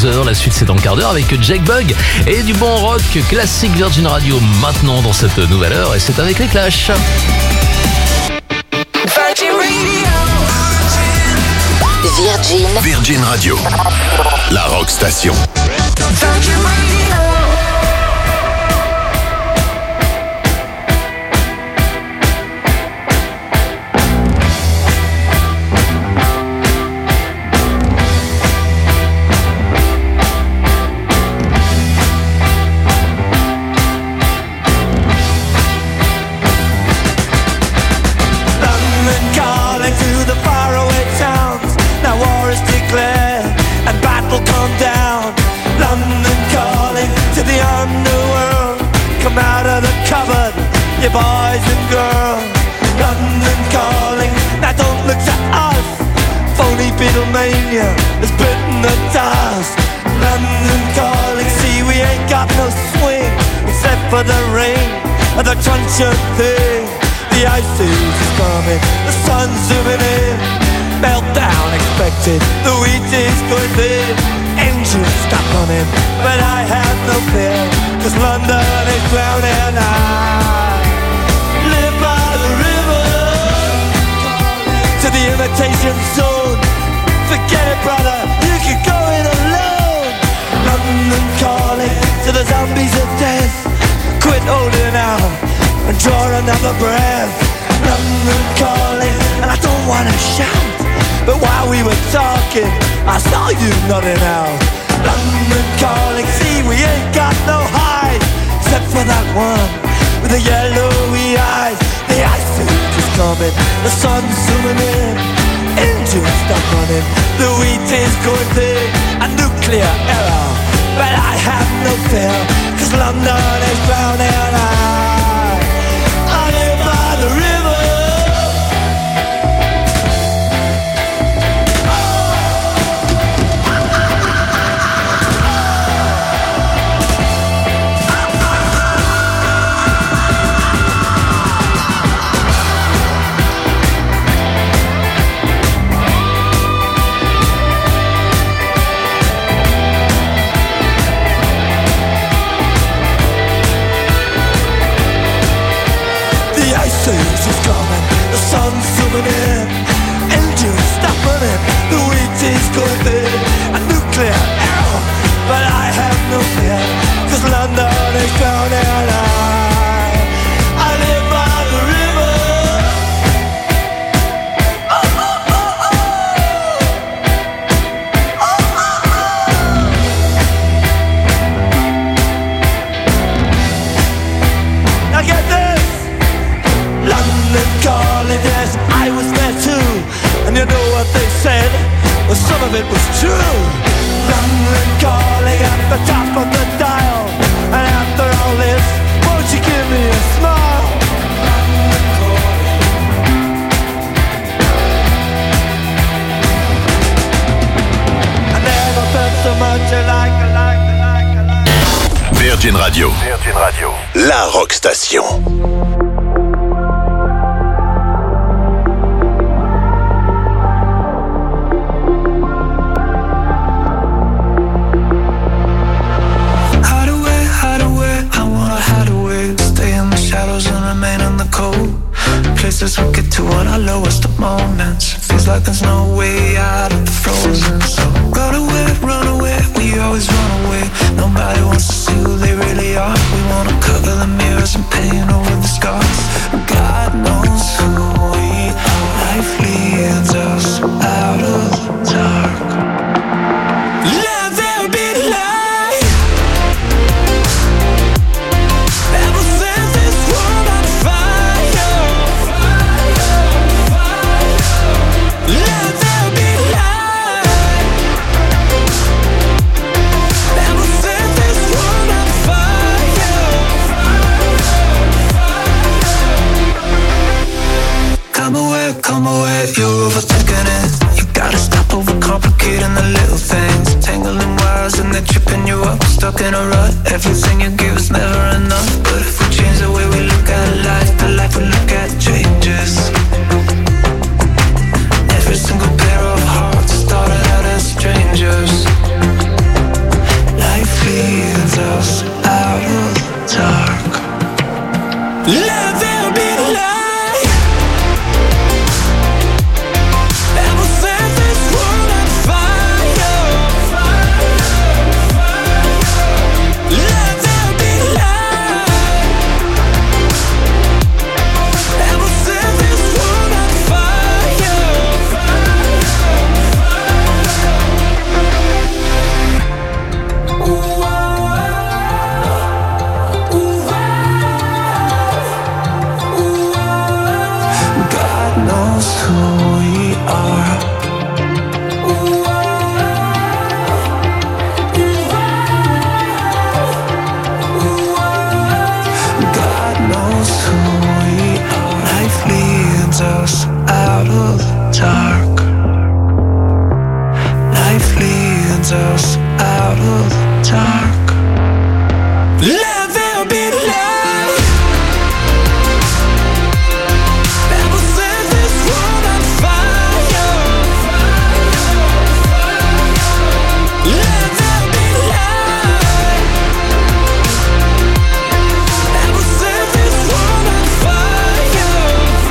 22h. La suite, c'est dans le quart d'heure avec Jack Bug et du bon rock classique Virgin Radio maintenant dans cette nouvelle heure. Et c'est avec les Clash. Virgin Radio, la rock station. Virgin Radio. Boys and girls, London calling, now don't look to us. Phony Beatlemania has bitten the dust. London calling, see we ain't got no swing except for the rain and the crunch of thing. The ice age is coming, the sun's zooming in. Meltdown expected, the wheat is going thin. Engines stop running, but I have no fear, 'cause London is drowning out. To the imitation zone. Forget it, brother, you can go it alone. London calling to the zombies of death. Quit holding out and draw another breath. London calling, and I don't wanna shout, but while we were talking, I saw you nodding out. London calling, see we ain't got no hide, except for that one with the yellowy eyes. The ice age is coming, the sun's zooming in. Engines stop running, the wheat is going thick. A nuclear error, but I have no fear, 'cause London is drowning out. I live by the river. The sun's zooming in, engines stop running, the wheat is going thin. A nuclear error, but I have no fear, 'cause London is drowning out. I live by the river. Oh, oh, oh, oh. Oh, oh, oh. Now get this. London calling, yes, I was there too. And you know what they said? Well, some of it was true. London calling at the top of the dial. And after all this, won't you give me a smile? London calling. I never felt so much alike. Virgin Radio, la rock station. Places we get to on our lowest of moments. Feels like there's no way out of the frozen. So run away, we always run away. Nobody wants to see who they really are. We wanna cover the mirrors and paint over the scars. God knows who we are. Life leads us out of the dark. Let there be light. Ever since this world on fire. Let there be light. Ever since this world on fire. Come away, you're overthinking it. You gotta stop overcomplicating the little things. Tangling wires and they're tripping you up. Stuck in a rut, everything you give is never enough. But if we change the way we look at life, the life we look at changes. Every single pair of hearts started out as strangers. out of the dark. Let there be love. That will set this world on fire. Let there be love. That will set this world on fire.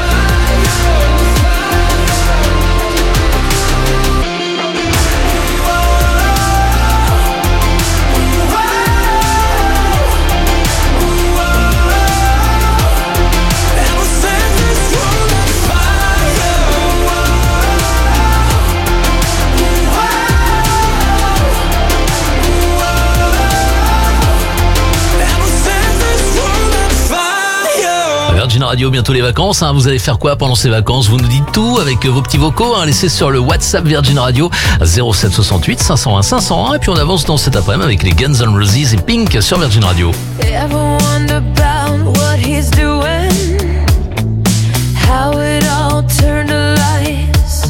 Virgin Radio, bientôt les vacances, hein. Vous allez faire quoi pendant ces vacances? Vous nous dites tout avec vos petits vocaux, hein. Laissez sur le WhatsApp Virgin Radio 0768 501 501 et puis on avance dans cet après-midi avec les Guns N' Roses et Pink sur Virgin Radio. Ever wonder about what he's doing? How it all turned to lies.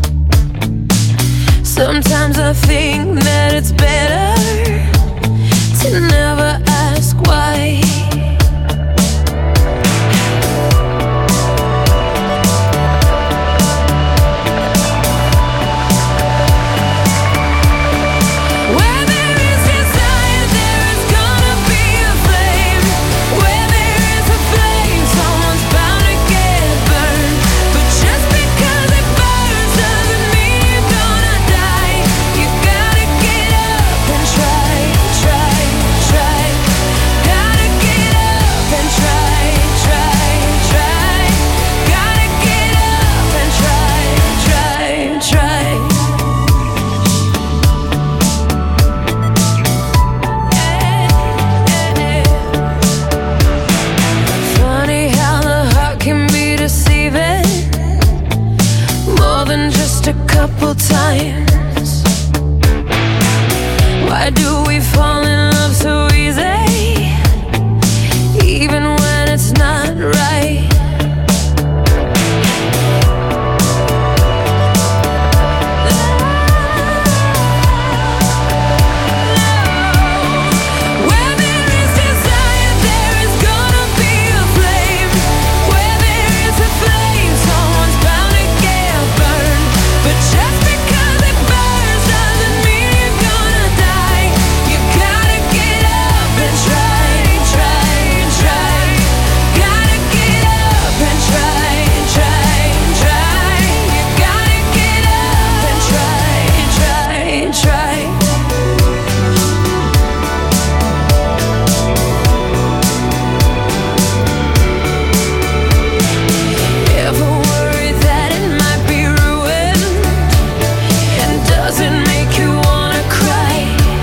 Sometimes I think that it's better to never ask why. Where there is desire, there is gonna be a flame. Where there is a flame, someone's bound to get burned. But just because it burns doesn't mean you're gonna die. You gotta get up and try, try, try. Gotta get up and try, try, try. Gotta get up and try, try, try. Funny how the heart can be deceiving, more than just a couple times. Why do we fall in love so easy, even when it's not right? Where there is desire, there is gonna be a flame. Where there is a flame, someone's bound to get burned. But just because it burns doesn't mean you're gonna die. You gotta get up and try, try, try. Gotta get up and try, try, try. You gotta get up and try, try, try. Ever worried that it might be ruined? And does it make you wanna cry?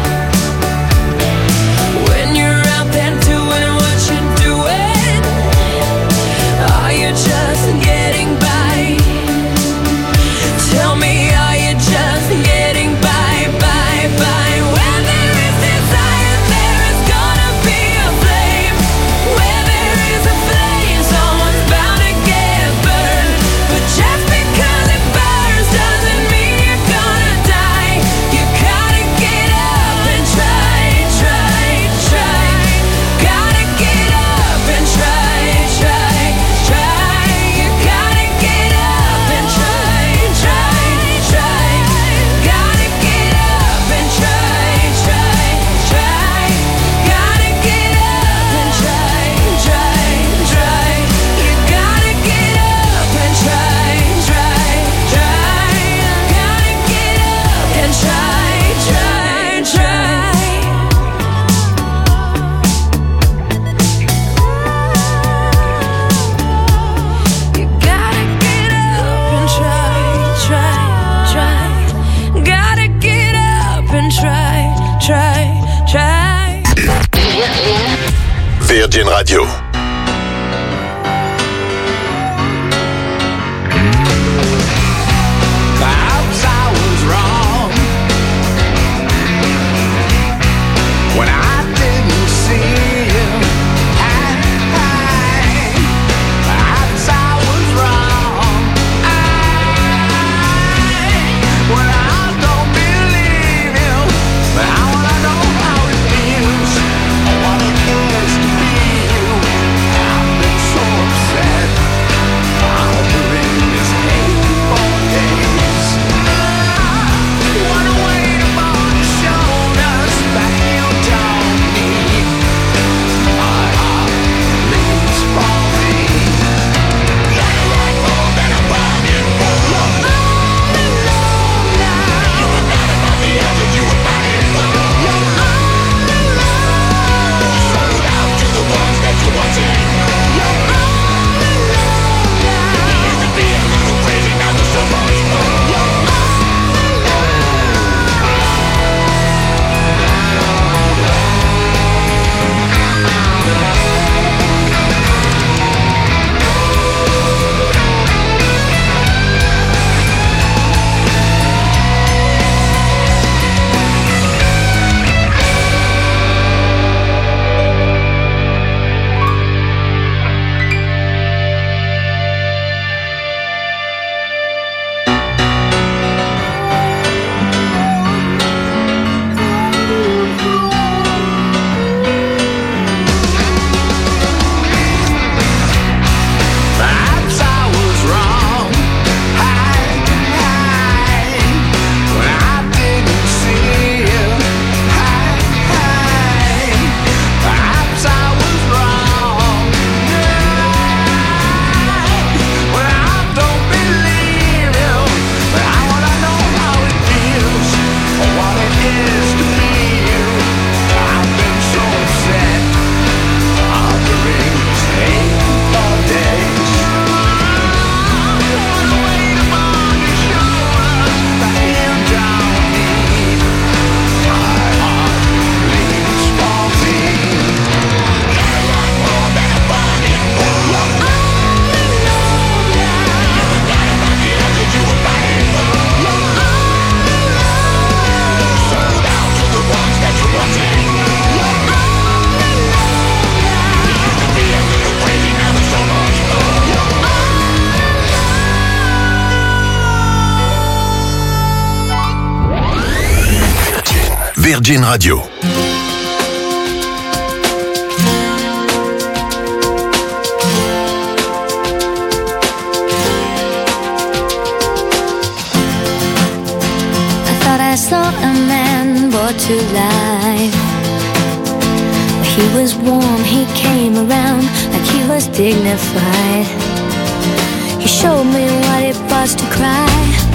When you're out there doing what you're doing, are you just getting by? Tell me, are you just getting by, by, by? Where there is desire, there is gonna be a flame. Where there is a flame, someone's bound to get burned. But just because it burns doesn't mean you're gonna die. You gotta get up and try, try, try. Gotta get up and try, try, try. You gotta get up and try, try, try. Gotta get up and try, try, try. Gotta get up and try, try, try. You gotta get up and try, try, try. Gotta get up and try, try, try. You gotta get up and try, try, try. Gotta get up and try, try, try. Virgin Radio. Perhaps I was wrong when I didn't see you. Perhaps I was wrong when I don't believe you. But I Virgin Radio. I saw a man brought to life. He was warm, he came around like he was dignified. He showed me what it was to cry.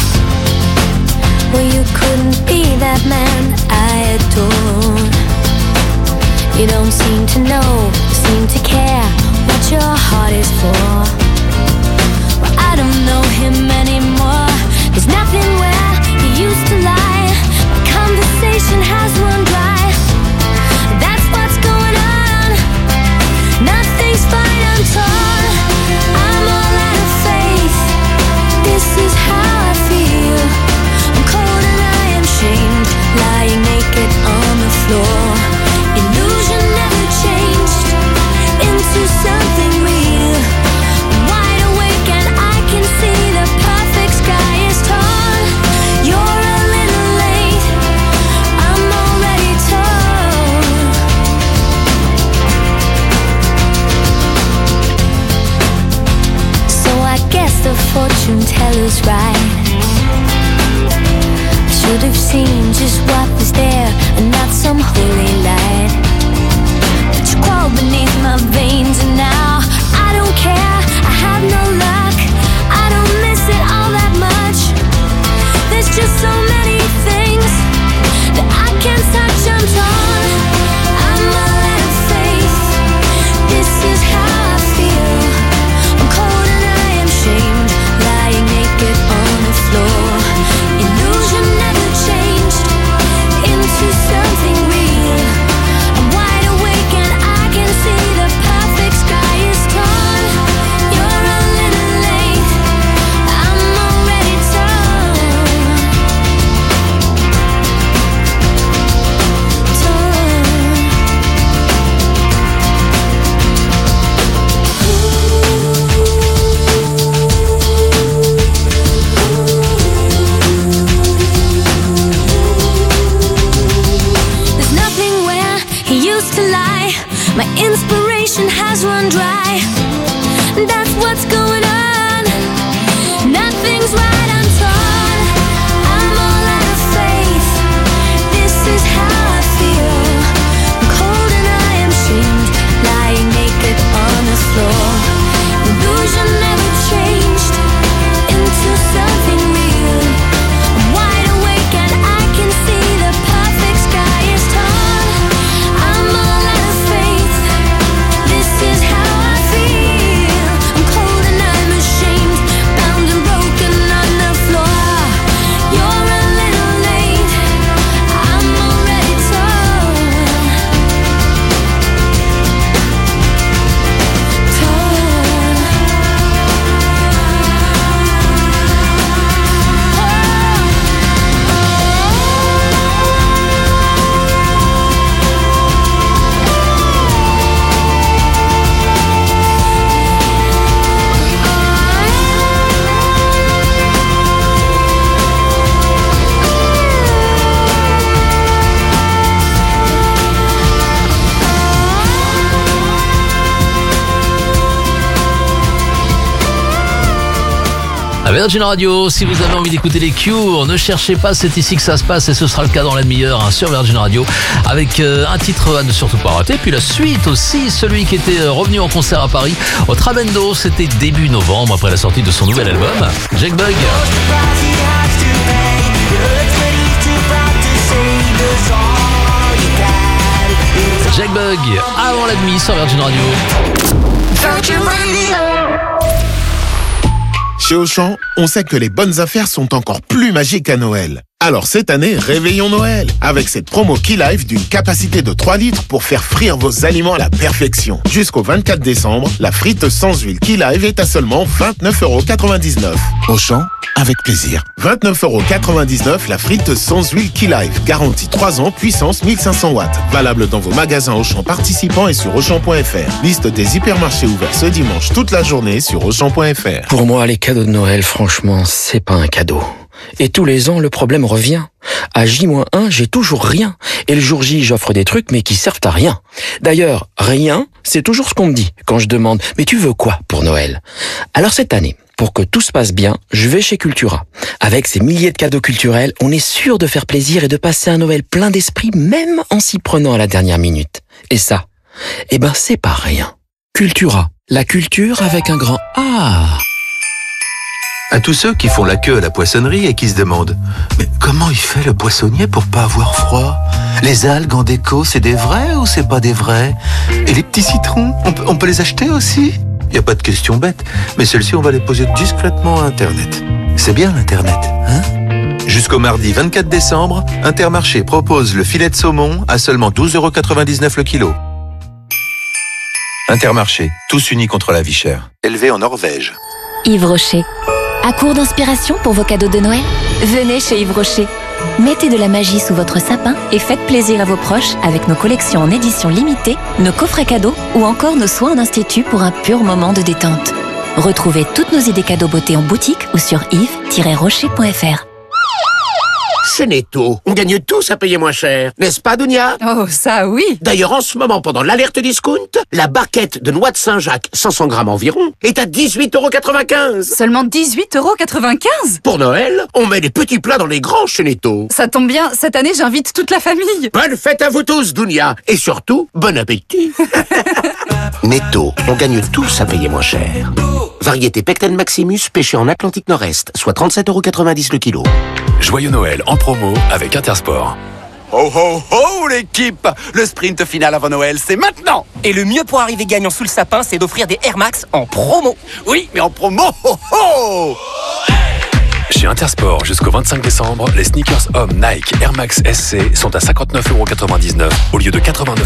Well, you couldn't be that man I adore. You don't seem to know, seem to care what your heart is for. Well, I don't know him anymore. There's nothing where he used to lie. My conversation has run dry. That's what's going on. Nothing's fine, I'm torn. I'm all out of faith. This is how I feel. I'm cold and I am shamed, lying naked on the floor. Illusion never changed into something real. I'm wide awake and I can see the perfect sky is torn. You're a little late, I'm already torn. So I guess the fortune teller's right. I should have seen just what was there and not some holy light. But you crawl beneath my veins and now I don't care, I have no luck. I don't miss it all that much. There's just so many things that I can't touch, I'm torn. I'm all out of faith. This is how I feel. I'm cold and I am shamed, lying naked on the floor. Illusion never changed into something real. I'm wide awake and I can see the perfect sky is torn. You're a little late, I'm already torn. There's nothing where he used to lie. My inspiration has run dry. That's what's going on. Nothing's right, I'm torn. I'm all out of faith. This is how I feel. I'm cold and I am shamed, lying naked on the floor. Illusion never changed into something real. I'm wide awake and I can see the perfect sky is torn. I'm all out of faith. This is how I feel. I'm cold and I'm ashamed, bound and broken on the floor. You're a little late, I'm already torn. À Virgin Radio, si vous avez envie d'écouter les Cure, ne cherchez pas, c'est ici que ça se passe et ce sera le cas dans la demi-heure sur Virgin Radio avec un titre à ne surtout pas rater. Puis la suite aussi, celui qui était revenu en concert à Paris au Trabendo, c'était début novembre après la sortie de son nouvel album, Jack Bug. Jack Bug, avant la demi sur Virgin Radio. Chez Auchan, on sait que les bonnes affaires sont encore plus magiques à Noël. Alors cette année, réveillons Noël avec cette promo Key Life d'une capacité de 3 litres pour faire frire vos aliments à la perfection. Jusqu'au 24 décembre, la frite sans huile Key Life est à seulement 29,99 €. Auchan, avec plaisir. 29,99 € la frite sans huile Key Life. Garantie 3 ans, puissance 1500 watts. Valable dans vos magasins Auchan participants et sur Auchan.fr. Liste des hypermarchés ouverts ce dimanche toute la journée sur Auchan.fr. Pour moi, les cadeaux de Noël, franchement, c'est pas un cadeau. Et tous les ans, le problème revient. À J-1, j'ai toujours rien. Et le jour J, j'offre des trucs, mais qui servent à rien. D'ailleurs, rien, c'est toujours ce qu'on me dit quand je demande « Mais tu veux quoi pour Noël ?» Alors cette année, pour que tout se passe bien, je vais chez Cultura. Avec ces milliers de cadeaux culturels, on est sûr de faire plaisir et de passer un Noël plein d'esprit, même en s'y prenant à la dernière minute. Et ça, c'est pas rien. Cultura, la culture avec un grand A. À tous ceux qui font la queue à la poissonnerie et qui se demandent « Mais comment il fait le poissonnier pour pas avoir froid ? Les algues en déco, c'est des vrais ou c'est pas des vrais ? Et les petits citrons, on peut les acheter aussi ? Il n'y a pas de question bête, mais celles-ci, on va les poser discrètement à Internet. C'est bien l'Internet, hein ? Jusqu'au mardi 24 décembre, Intermarché propose le filet de saumon à seulement 12,99 € le kilo. Intermarché, tous unis contre la vie chère. Élevé en Norvège. Yves Rocher. À court d'inspiration pour vos cadeaux de Noël ? Venez chez Yves Rocher. Mettez de la magie sous votre sapin et faites plaisir à vos proches avec nos collections en édition limitée, nos coffrets cadeaux ou encore nos soins en institut pour un pur moment de détente. Retrouvez toutes nos idées cadeaux beauté en boutique ou sur yves-rocher.fr. Chez Netto, on gagne tous à payer moins cher, n'est-ce pas, Dounia? Oh, ça oui. D'ailleurs, en ce moment, pendant l'alerte discount, la barquette de noix de Saint-Jacques, 500 grammes environ, est à 18,95 €. Seulement 18,95 €? Pour Noël, on met les petits plats dans les grands chez Netto. Ça tombe bien, cette année, j'invite toute la famille. Bonne fête à vous tous, Dounia. Et surtout, bon appétit. Netto, on gagne tous à payer moins cher. Variété Pecten Maximus pêchée en Atlantique Nord-Est, soit 37,90 € le kilo. Joyeux Noël en promo avec Intersport. Ho ho ho l'équipe! Le sprint final avant Noël, c'est maintenant! Et le mieux pour arriver gagnant sous le sapin, c'est d'offrir des Air Max en promo. Oui, mais en promo, ho ho! Chez Intersport, jusqu'au 25 décembre, les sneakers hommes Nike Air Max SC sont à 59,99 € au lieu de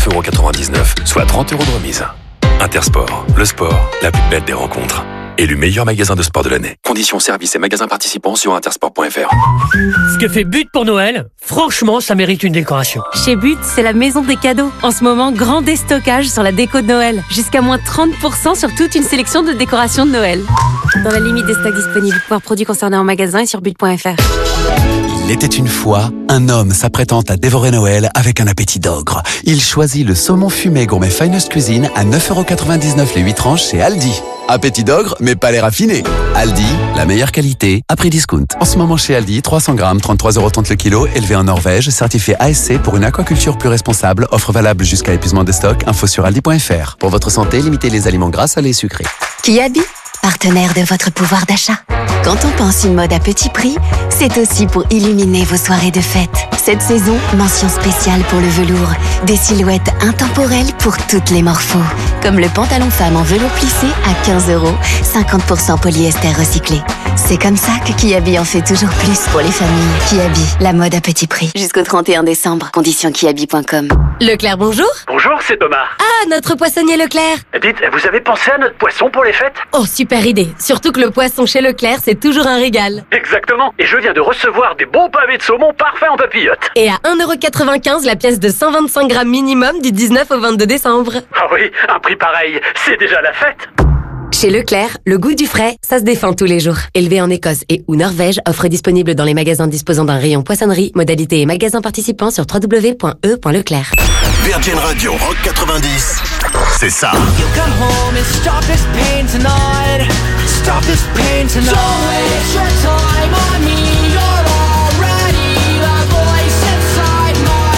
89,99 €, soit 30 € de remise. Intersport, le sport, la plus belle des rencontres. Élu meilleur magasin de sport de l'année. Conditions, services et magasins participants sur intersport.fr. Ce que fait But pour Noël, franchement, ça mérite une décoration. Chez But, c'est la maison des cadeaux. En ce moment, grand déstockage sur la déco de Noël. Jusqu'à moins 30% sur toute une sélection de décorations de Noël. Dans la limite des stocks disponibles. Voir produits concernés en magasin et sur but.fr. Il était une fois un homme s'apprêtant à dévorer Noël avec un appétit d'ogre. Il choisit le saumon fumé gourmet Finest Cuisine à 9,99 € les 8 tranches chez Aldi. Appétit d'ogre, mais pas les raffinés. Aldi, la meilleure qualité, à prix discount. En ce moment chez Aldi, 300 grammes, 33,30 € le kilo, élevé en Norvège, certifié ASC pour une aquaculture plus responsable, offre valable jusqu'à épuisement des stocks, info sur aldi.fr. Pour votre santé, limitez les aliments gras, salés et sucrés. Kiabi, partenaire de votre pouvoir d'achat. Quand on pense une mode à petit prix, c'est aussi pour illuminer vos soirées de fête. Cette saison, mention spéciale pour le velours. Des silhouettes intemporelles pour toutes les morphos. Comme le pantalon femme en velours plissé à 15 €, 50% polyester recyclé. C'est comme ça que Kiabi en fait toujours plus pour les familles. Kiabi, la mode à petit prix. Jusqu'au 31 décembre. Conditions kiabi.com. Leclerc, bonjour. Bonjour, c'est Thomas. Ah, notre poissonnier Leclerc. Dites, vous avez pensé à notre poisson pour les fêtes? Oh, super idée. Surtout que le poisson chez Leclerc, c'est toujours un régal. Exactement. Et je viens de recevoir des bons pavés de saumon parfaits en papillote. Et à 1,95 € la pièce de 125 grammes minimum du 19 au 22 décembre. Ah oui, un prix pareil, c'est déjà la fête. Chez Leclerc, le goût du frais, ça se défend tous les jours. Élevé en Écosse et ou Norvège, offre disponible dans les magasins disposant d'un rayon poissonnerie, modalité et magasins participants sur www.e.leclerc. Virgin Radio Rock 90, c'est ça. You come home and stop this pain tonight. Stop this pain tonight. Don't waste your time on me. You're already the voice inside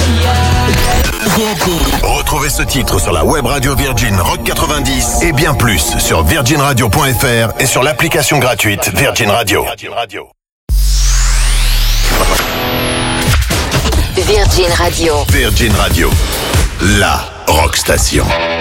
my head. Retrouvez ce titre sur la web radio Virgin Rock 90 et bien plus sur virginradio.fr et sur l'application gratuite Virgin Radio. Virgin Radio. Virgin Radio, la rock station.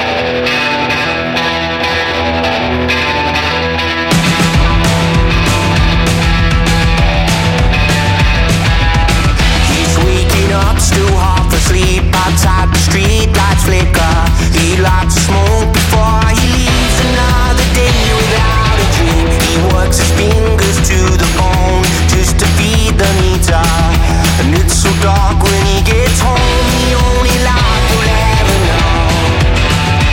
He's waking up, still half asleep. Outside the street lights flicker. He likes to smoke before he leaves. Another day without a dream. He works his fingers to the bone just to feed the meter. And it's so dark when he gets home. The only life we'll ever know.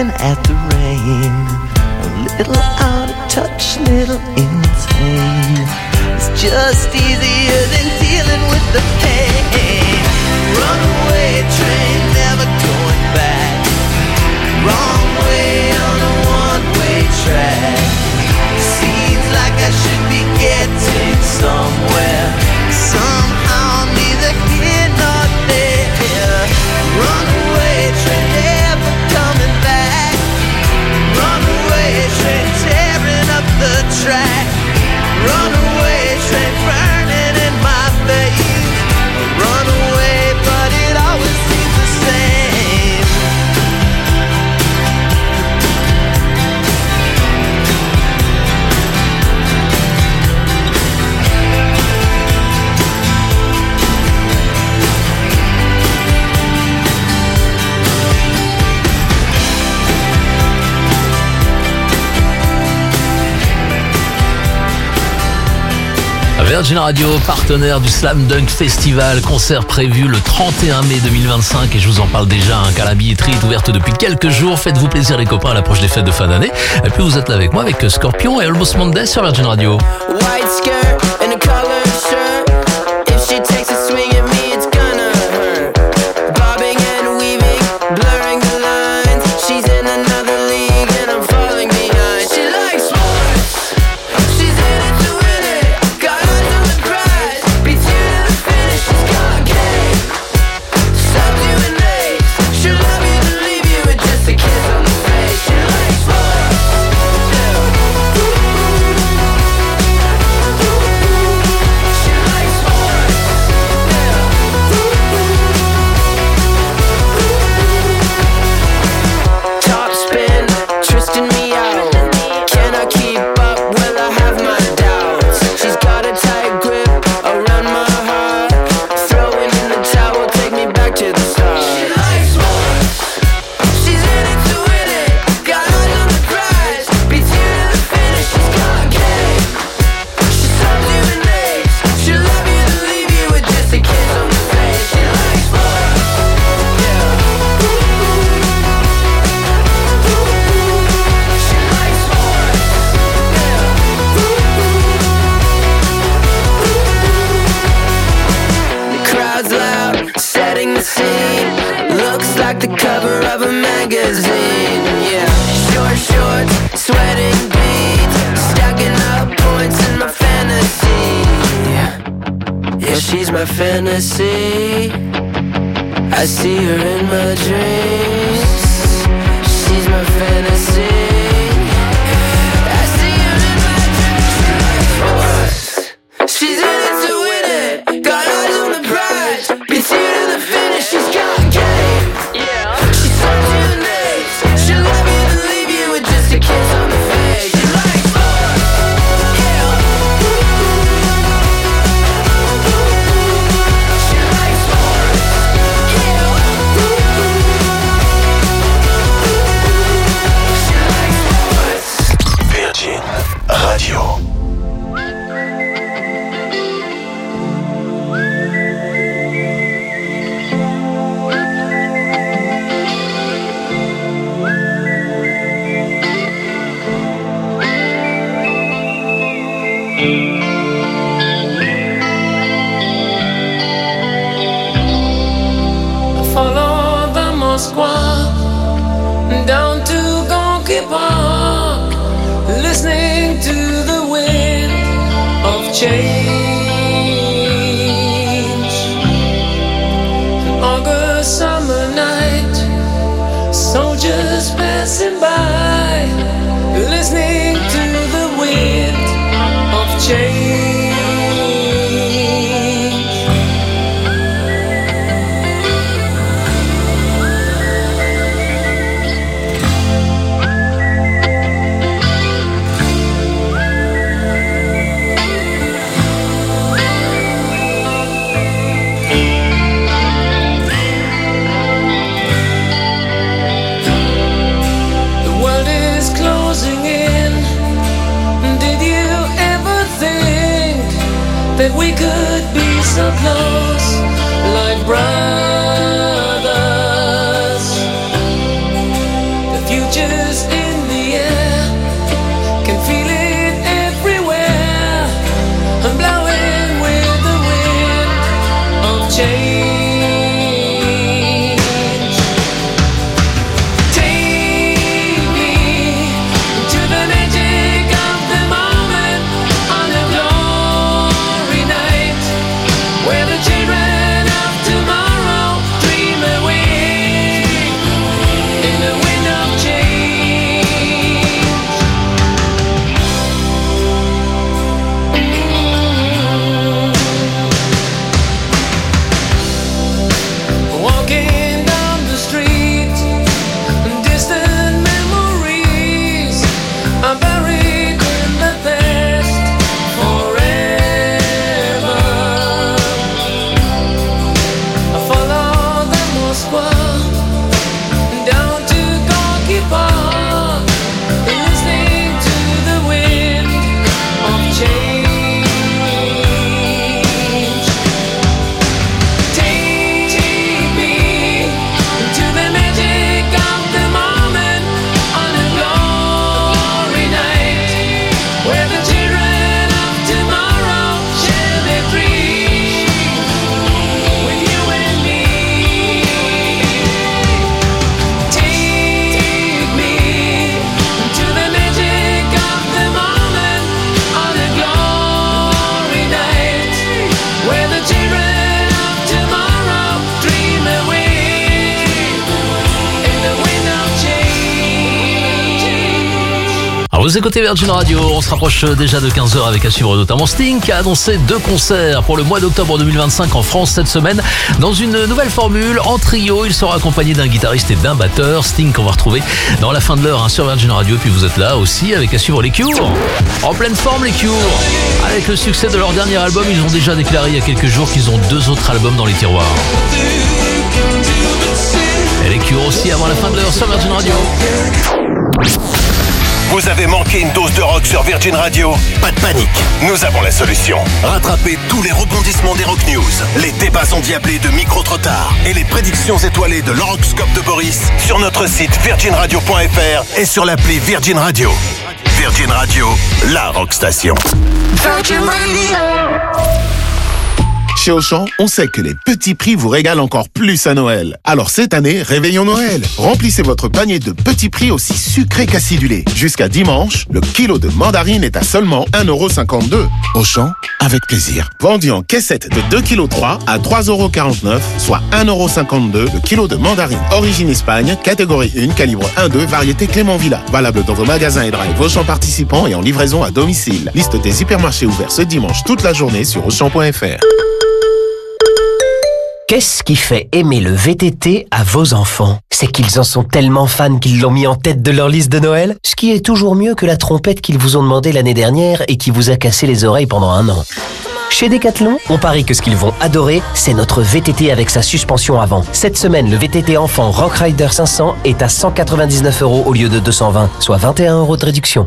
laughing at the rain. A little out of touch, little insane. It's just easier than dealing with the pain. Runaway train, never going back. Wrong way on a one-way track. Seems like I should be getting somewhere. Somehow I'm neither here nor there. Runaway train, never coming back. Runaway train, tearing up the track. Runaway train, burning in my face. Runaway, but it always seems the same. Virgin Radio, partenaire du Slam Dunk Festival, concert prévu le 31 mai 2025 et je vous en parle déjà car la billetterie est ouverte depuis quelques jours. Faites-vous plaisir les copains à l'approche des fêtes de fin d'année. Et puis vous êtes là avec moi avec Scorpion et Almost Monday sur Virgin Radio. White skirt and a collared shirt. If she takes a swing at me, it's gonna hurt. Bobbing and weaving, blurring the lines. She's in another league and I'm falling behind. She likes sports. She's in it to win it. Got eyes on the prize. Beats you to the finish. She's got game. Stop doing late. She'll love you to leave you with just a kiss on the face. She likes sports. The cover of a magazine, yeah. Short shorts, sweating beads, stacking up points in my fantasy. Yeah, she's my fantasy. I see her in my dreams. She's my fantasy. I see her in my dreams. She's in it to win it. Got eyes on the prize. Beats you to the finish. She's got game. She'll love you to leave you with just a kiss on the face. She likes sports, yeah. She likes sports, yeah. She likes sports. Virgin Radio. Follow the Moskva down to Gonky Park, listening to the wind of change. An August summer night, soldiers passing by, listening to the wind of change. That we could be so close, like brothers. The future Vous écoutez Virgin Radio, on se rapproche déjà de 15h avec à suivre notamment Sting qui a annoncé 2 concerts pour le mois d'octobre 2025 en France cette semaine. Dans une nouvelle formule, en trio, il sera accompagné d'un guitariste et d'un batteur. Sting qu'on va retrouver dans la fin de l'heure sur Virgin Radio. Et puis vous êtes là aussi avec à suivre les Cure. En pleine forme les Cure. Avec le succès de leur dernier album, ils ont déjà déclaré il y a quelques jours qu'ils ont 2 autres albums dans les tiroirs. Et les Cure aussi avant la fin de l'heure sur Virgin Radio. Vous avez manqué une dose de rock sur Virgin Radio? Pas de panique, nous avons la solution. Rattrapez tous les rebondissements des Rock News, les débats endiablés de Micro Trottard et les prédictions étoilées de l'horoscope de Boris sur notre site virginradio.fr et sur l'appli Virgin Radio. Virgin Radio, la rock station. Virgin Radio. Chez Auchan, on sait que les petits prix vous régalent encore plus à Noël. Alors cette année, réveillons Noël. Remplissez votre panier de petits prix aussi sucrés qu'acidulés. Jusqu'à dimanche, le kilo de mandarine est à seulement 1,52 €. Auchan, avec plaisir. Vendu en caissette de 2,3 kg à 3,49 €, soit 1,52 € le kilo de mandarine. Origine Espagne, catégorie 1, calibre 1,2, variété Clément Villa. Valable dans vos magasins et drive Auchan participants et en livraison à domicile. Liste des hypermarchés ouverts ce dimanche toute la journée sur Auchan.fr. Qu'est-ce qui fait aimer le VTT à vos enfants? C'est qu'ils en sont tellement fans qu'ils l'ont mis en tête de leur liste de Noël, ce qui est toujours mieux que la trompette qu'ils vous ont demandé l'année dernière et qui vous a cassé les oreilles pendant 1 an. Chez Decathlon, on parie que ce qu'ils vont adorer, c'est notre VTT avec sa suspension avant. Cette semaine, le VTT enfant Rock Rider 500 est à 199 € au lieu de 220, soit 21 € de réduction.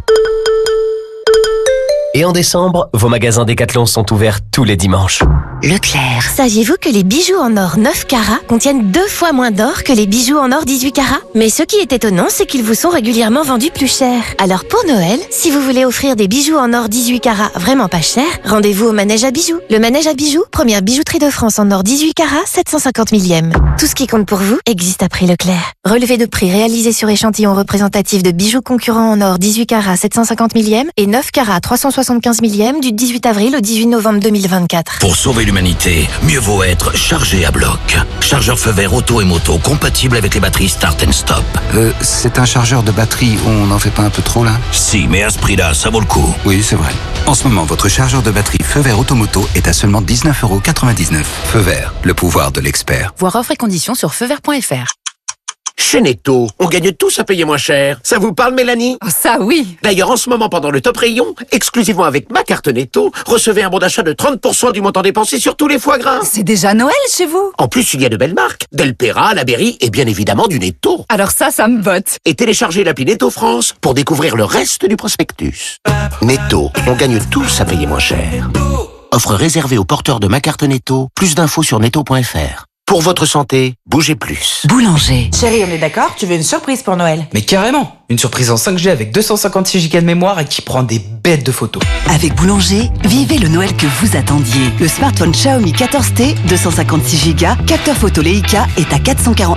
Et en décembre, vos magasins Decathlon sont ouverts tous les dimanches. Leclerc. Saviez-vous que les bijoux en or 9 carats contiennent 2 fois moins d'or que les bijoux en or 18 carats? Mais ce qui est étonnant, c'est qu'ils vous sont régulièrement vendus plus cher. Alors pour Noël, si vous voulez offrir des bijoux en or 18 carats vraiment pas cher, rendez-vous au Manège à bijoux. Le Manège à bijoux, première bijouterie de France en or 18 carats, 750 millième. Tout ce qui compte pour vous existe à prix Leclerc. Relevé de prix réalisé sur échantillon représentatif de bijoux concurrents en or 18 carats 750 millième et 9 carats 375 millième du 18 avril au 18 novembre 2024. Pour sauver l'humanité, mieux vaut être chargé à bloc. Chargeur feu vert auto et moto compatible avec les batteries Start and Stop. C'est un chargeur de batterie, on n'en fait pas un peu trop là? Si, mais à ce prix-là, ça vaut le coup. Oui, c'est vrai. En ce moment, votre chargeur de batterie feu vert automoto est à seulement 19,99 €. Feu vert, le pouvoir de l'expert. Voir offre et conditions sur feuvert.fr. Chez Netto, on gagne tous à payer moins cher. Ça vous parle, Mélanie? Oh, ça oui. D'ailleurs, en ce moment, pendant le top rayon, exclusivement avec ma carte Netto, recevez un bon d'achat de 30% du montant dépensé sur tous les foie gras. C'est déjà Noël chez vous. En plus, il y a de belles marques. Del Pera, La Berry et bien évidemment du Netto. Alors ça me botte. Et téléchargez l'appli Netto France pour découvrir le reste du prospectus. Netto, on gagne tous à payer moins cher. Offre réservée aux porteurs de ma carte Netto. Plus d'infos sur netto.fr. Pour votre santé, bougez plus. Boulanger. Chérie, on est d'accord? Tu veux une surprise pour Noël? Mais carrément! Une surprise en 5G avec 256 Go de mémoire et qui prend des bêtes de photos. Avec Boulanger, vivez le Noël que vous attendiez. Le smartphone Xiaomi 14T, 256 Go, capteur photo Leica est à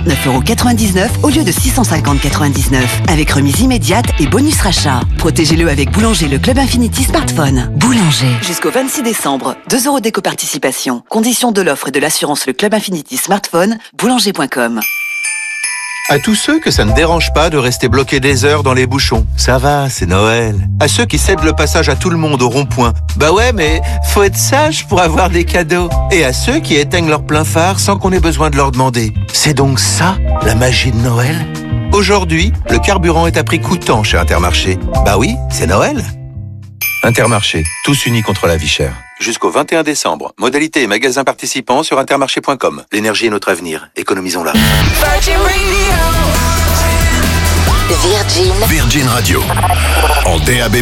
449,99 € au lieu de 650,99 €. Avec remise immédiate et bonus rachat. Protégez-le avec Boulanger, le Club Infinity Smartphone. Boulanger. Jusqu'au 26 décembre, 2 € d'éco-participation. Conditions de l'offre et de l'assurance le Club Infinity Smartphone, boulanger.com. À tous ceux que ça ne dérange pas de rester bloqués des heures dans les bouchons. Ça va, c'est Noël. À ceux qui cèdent le passage à tout le monde au rond-point. Bah ouais, mais faut être sage pour avoir des cadeaux. Et à ceux qui éteignent leur plein phare sans qu'on ait besoin de leur demander. C'est donc ça, la magie de Noël? Aujourd'hui, le carburant est à prix coûtant chez Intermarché. Bah oui, c'est Noël. Intermarché, tous unis contre la vie chère. Jusqu'au 21 décembre. Modalités et magasins participants sur intermarché.com. L'énergie est notre avenir. Économisons-la. Virgin Radio. En DAB+.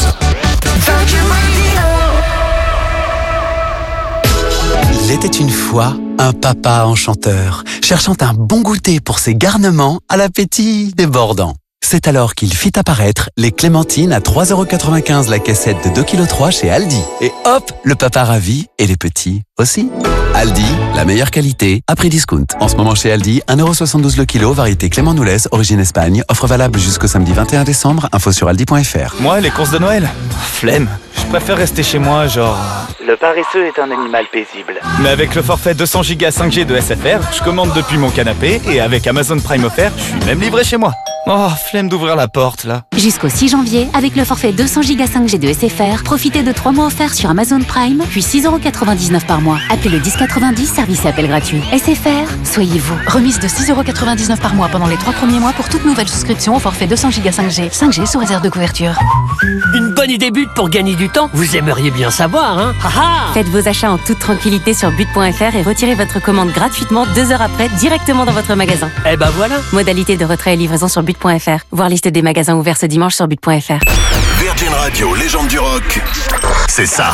Il était une fois un papa enchanteur, cherchant un bon goûter pour ses garnements à l'appétit débordant. C'est alors qu'il fit apparaître les clémentines à 3,95 € la cassette de 2,3 kg chez Aldi. Et hop, le papa ravi et les petits aussi. Aldi, la meilleure qualité à prix discount. En ce moment chez Aldi, 1,72 € le kilo, variété Clément Noulez, origine Espagne. Offre valable jusqu'au samedi 21 décembre. Info sur aldi.fr. Moi, les courses de Noël, flemme. Je préfère rester chez moi, genre... Le paresseux est un animal paisible. Mais avec le forfait 200 Go 5G de SFR, je commande depuis mon canapé et avec Amazon Prime offert, je suis même livré chez moi. Oh, flemme d'ouvrir la porte, là. Jusqu'au 6 janvier, avec le forfait 200 Go 5G de SFR, profitez de 3 mois offerts sur Amazon Prime, puis 6,99€ par mois. Appelez le 1090, service et appel gratuit. SFR, soyez vous. Remise de 6,99€ par mois pendant les 3 premiers mois pour toute nouvelle souscription au forfait 200 Go 5G. 5G sous réserve de couverture. Une bonne idée but pour gagner du temps. Vous aimeriez bien savoir, hein? Faites vos achats en toute tranquillité sur but.fr et retirez votre commande gratuitement 2 heures après directement dans votre magasin. Eh ben voilà. Modalité de retrait et livraison sur but.fr. Voir liste des magasins ouverts ce dimanche sur but.fr. Virgin Radio, légende du rock, c'est ça.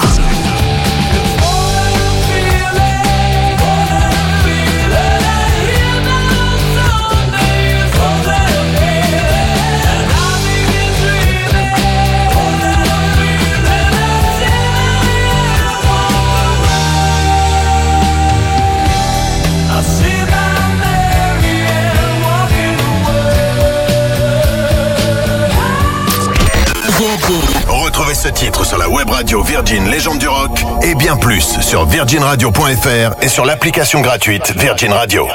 Retrouvez ce titre sur la web radio Virgin Légende du Rock et bien plus sur virginradio.fr et sur l'application gratuite Virgin Radio.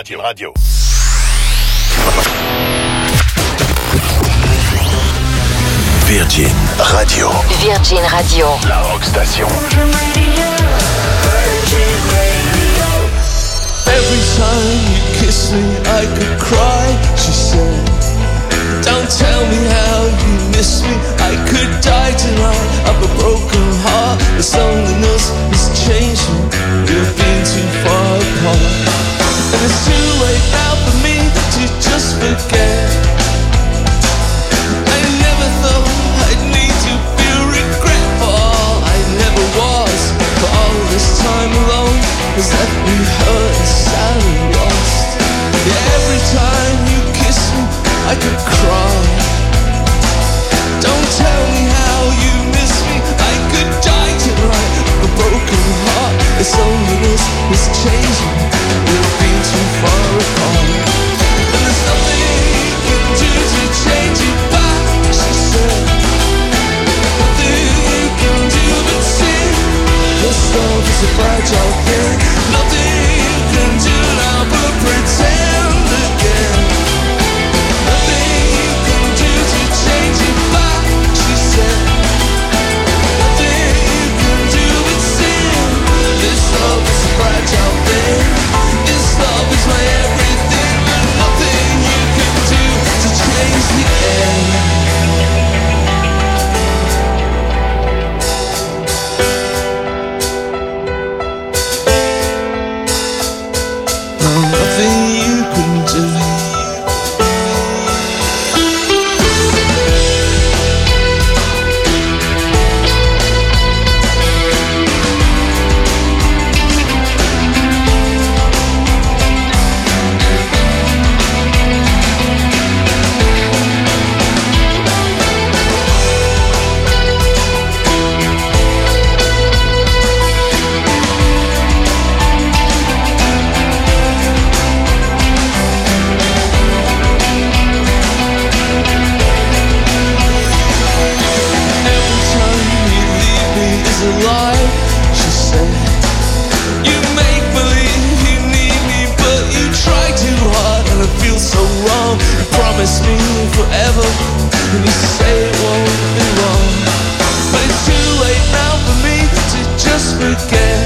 Virgin Radio. Virgin Radio. La rock station. Every time you kiss me, I could cry, she said. Don't tell me how you miss me, I could die tonight of a broken heart. The loneliness is changing, we've been too far apart. And it's too late now for me to just forget. I never thought I'd need to feel regret for all I never was. For all this time alone has left me hurt and sad and lost. Yeah, every time you kiss me I could cry. Don't tell me how you miss me, I could die tonight. A broken heart, its loneliness is changing. We've been too far apart. And there's nothing you can do to change it back, she said. Nothing you can do but sin. This love is a fragile thing. Nothing you can do now but pretend again. Fragile thing. This love is my everything, and nothing you can do to change the end. No, nothing you can do. Promise me forever, and you say it won't be long. But it's too late now for me to just forget.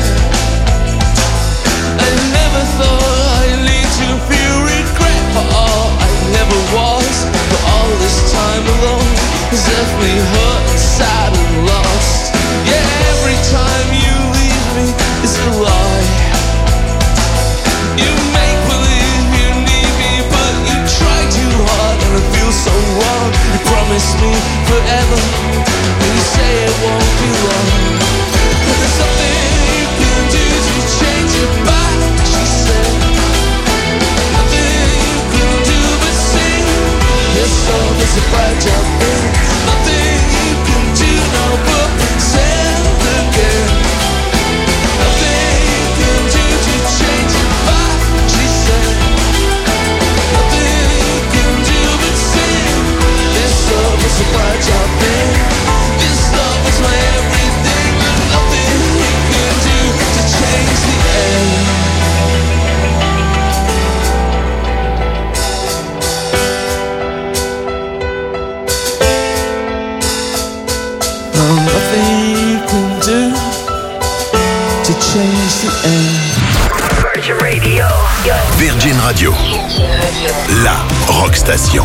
I never thought I'd need to feel regret for all I never was. But all this time alone has left me hurt, sad and lost. Yeah, every time you leave me, it's a lie. You make believe you need me, but you try too hard, and I feel so wrong. You promise me forever, and you say it won't be long. But there's nothing you can do to change it back, she said. Nothing you can do but sing. This love is a fragile thing. Nothing you can do now but pretend again. Nothing you can do to change it back, she said. Nothing you can do but sing. This love is a fragile thing. change the end. Virgin Radio. Virgin Radio. La rock station.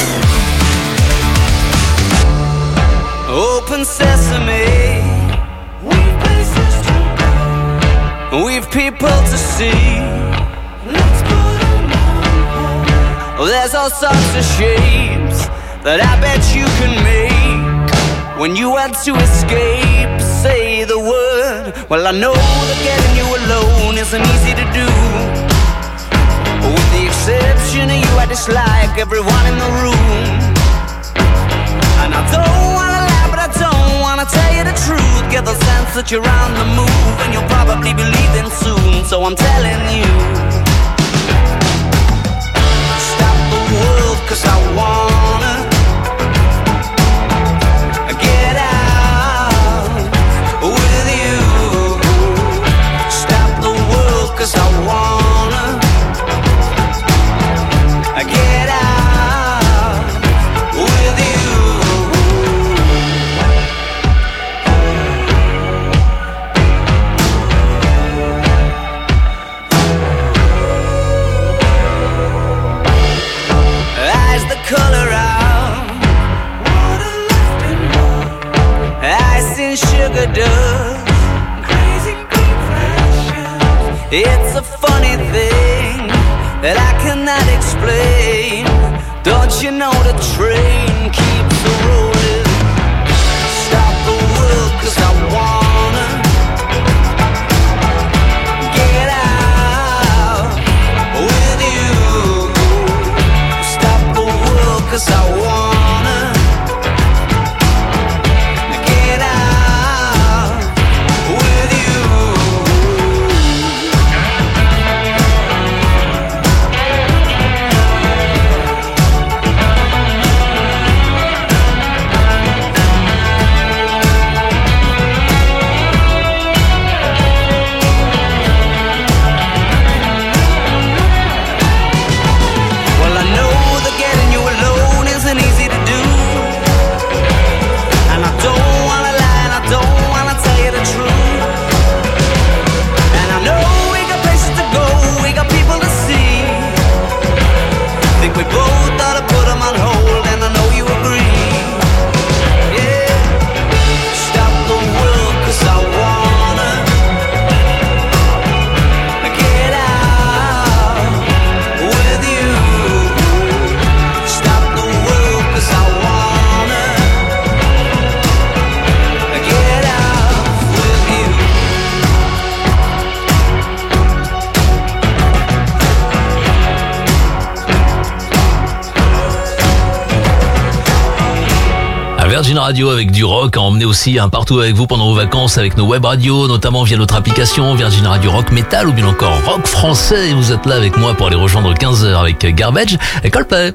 Open sesame. We've places to go. We've people to see. Let's put them on. There's all sorts of shapes that I bet you can make. When you want to escape, say the word. Well, I know that getting you alone isn't easy to do. With the exception of you, I dislike everyone in the room. And I don't wanna lie, but I don't wanna tell you the truth. Get the sense that you're on the move, and you'll probably be leaving soon. So I'm telling you, stop the world, 'cause I wanna get out with you. Stop the world, 'cause I wanna get out with you. Eyes the color out, water left in warm. Ice and sugar dust, crazy green flashes. It's a funny thing that I cannot explain. Don't you know the train keeps rolling? Stop the world, 'cause I wanna get out with you. Stop the world, 'cause I wanna get out with you. Well, I know that getting you alone isn't easy to do. And I don't wanna lie, and I don't wanna tell you the truth. And I know we got places to go, we got people to see. Think we both ought to put them on hold, and I know you agree. Yeah. Stop the world, 'cause I wanna get out with you. Stop the world, 'cause I wanna get out with you. À Virgin Radio avec du rock, à emmener aussi un partout avec vous pendant vos vacances avec nos web radios, notamment via notre application Virgin Radio Rock Metal ou bien encore rock français. Et vous êtes là avec moi pour aller rejoindre 15h avec Garbage et Coldplay.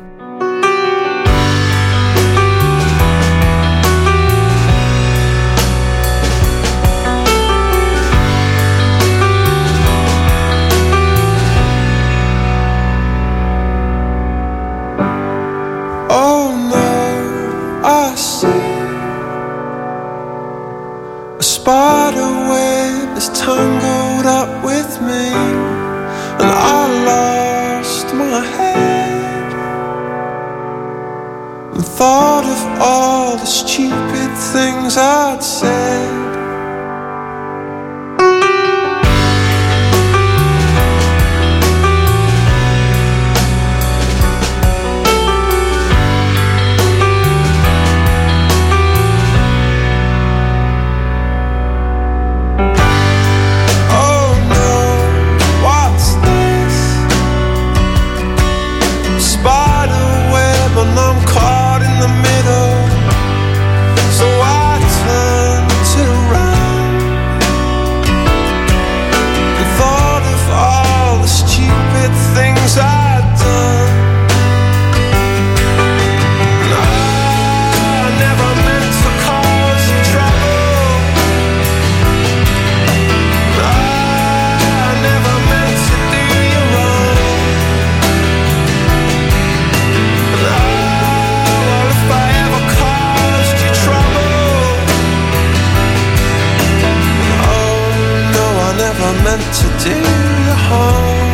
Oh no, I see a spider web is tangled up with me, and I lost my head and thought of all the stupid things I'd said. Oh no, what's this? Spider web, and I'm caught in the middle. So I turn to meant to do you harm.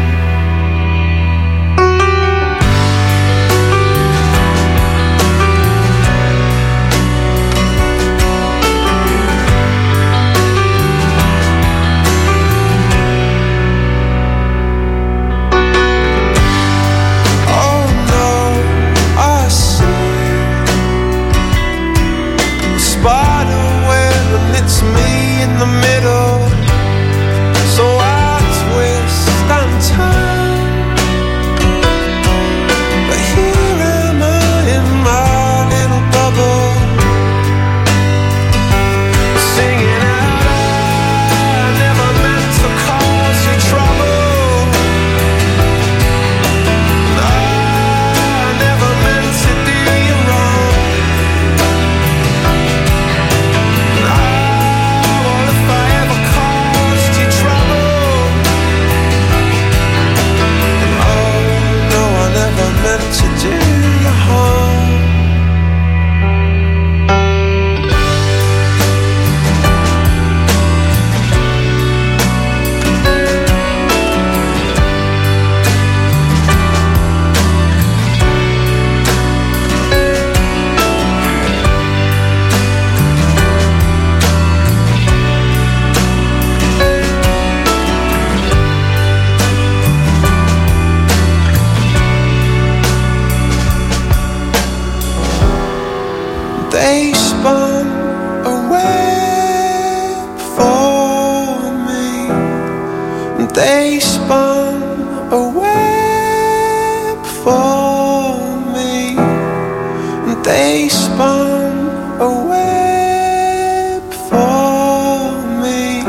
They spun a web for me. They spun a web for me. They spun a web for me.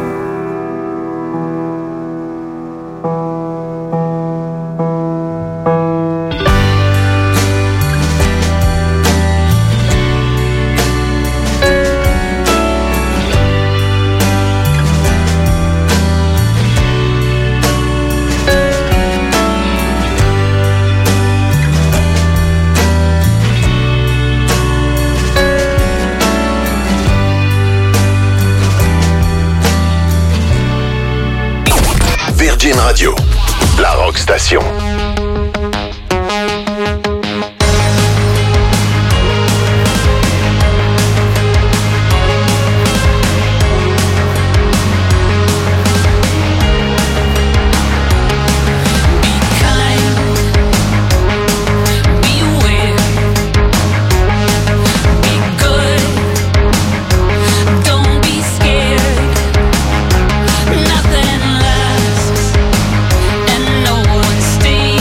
Virgin Radio, la rock station. Nothing lasts and no one stays.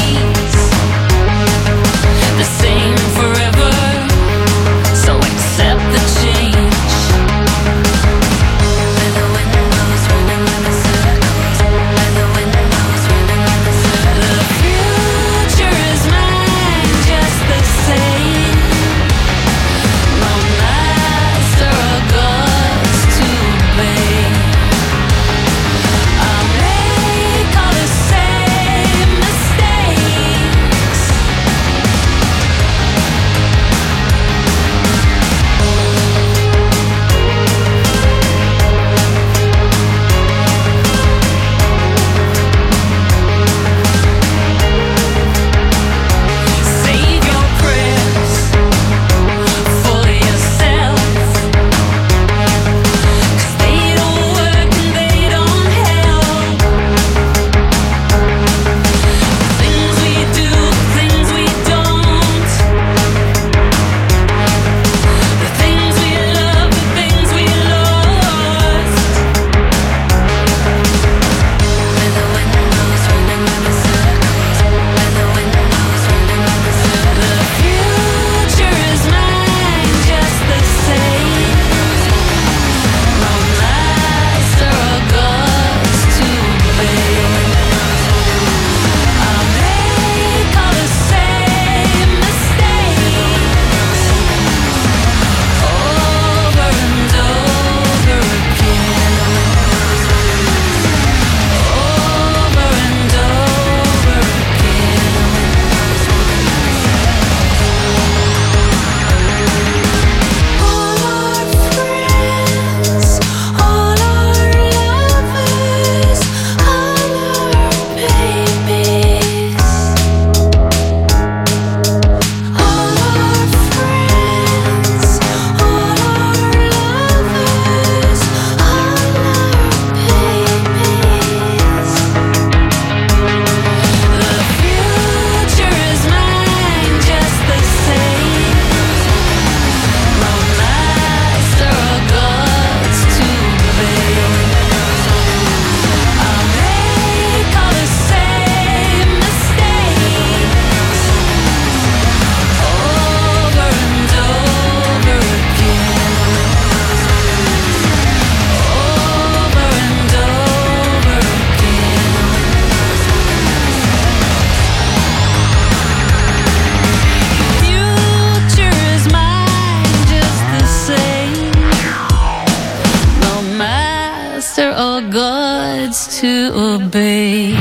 gods to obey.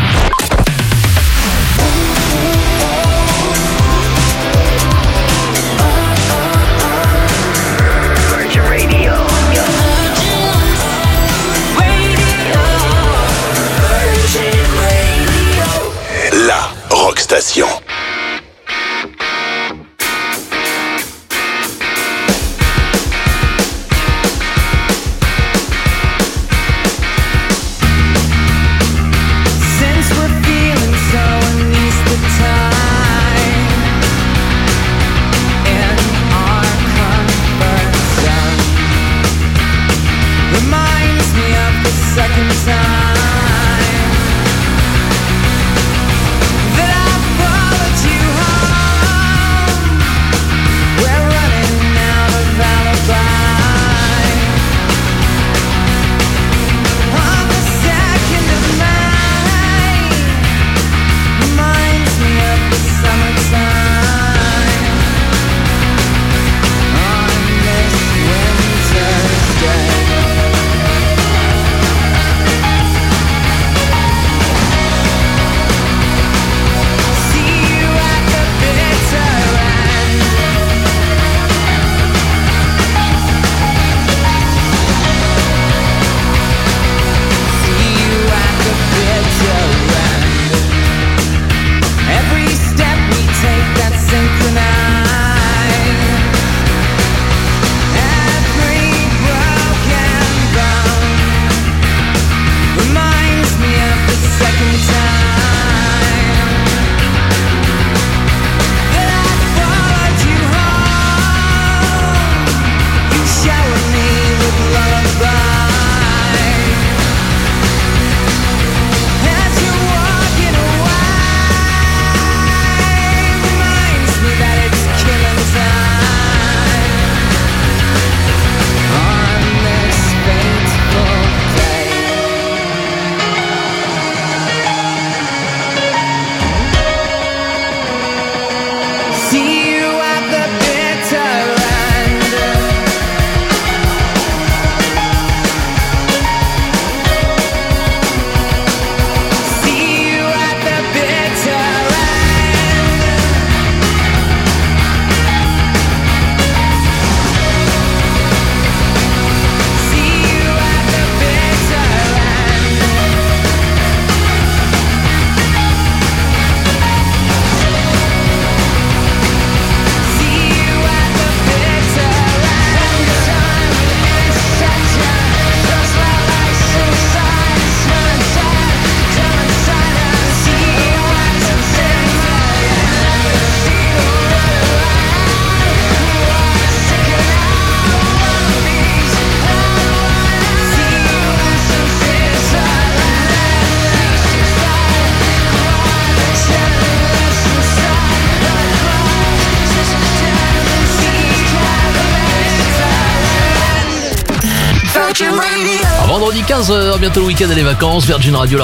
La Rock Station. Vendredi 15h, bientôt le week-end et les vacances, Virgin Radio.